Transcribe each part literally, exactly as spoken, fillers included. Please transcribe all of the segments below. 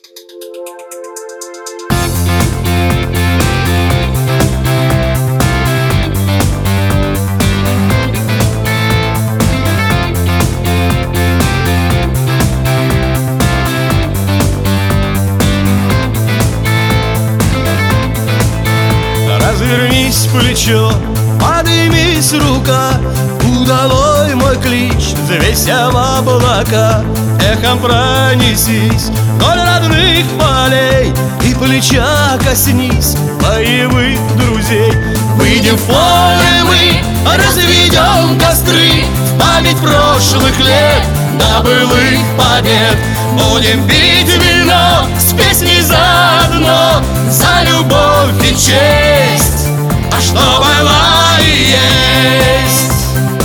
Развернись плечо, поднимись рука, удалой мой клич, взвейся в облака. Эхом пронесись вдоль родных полей и плеча коснись боевых друзей. Выйдем в поле мы, разведем костры в память прошлых лет, до былых побед. Будем пить вино с песней заодно, за любовь и честь, а что было и есть.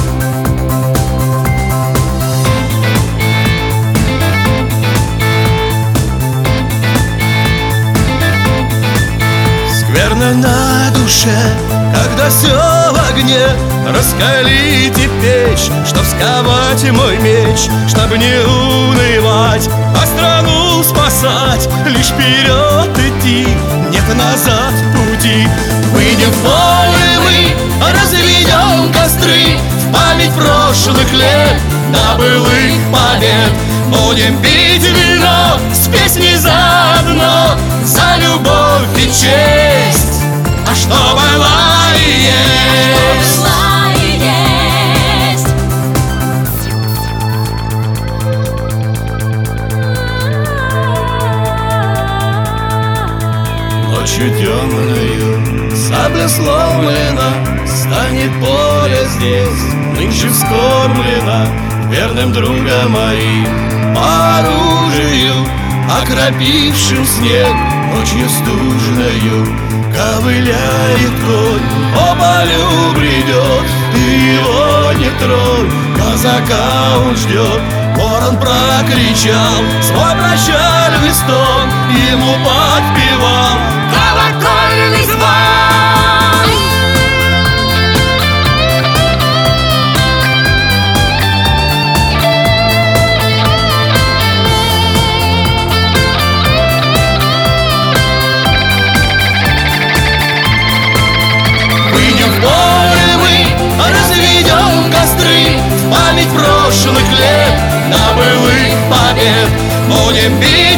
Скверно на душе, когда все в огне. Раскалите печь, чтоб сковать мой меч, чтоб не унывать, а страну спасать. Лишь вперед идти, нет назад пути. Выйдем в поле мы, разведем костры в память прошлых лет, до былых побед. Будем пить вино с песней заодно, за любовь и честь, а что было и есть. Ночью темною сабля сломлена, станет поле здесь нынче вскормлено верным другом моим по оружию, окропившим снег ночью стужною. Ковыляет конь, по полю бредет, ты его не тронь, казака он ждет. Ворон прокричал свой прощальный стон, ему подпевал колокольный звон. Выйдем в поле мы, разведем костры в память прошлых лет, до былых побед. Будем бить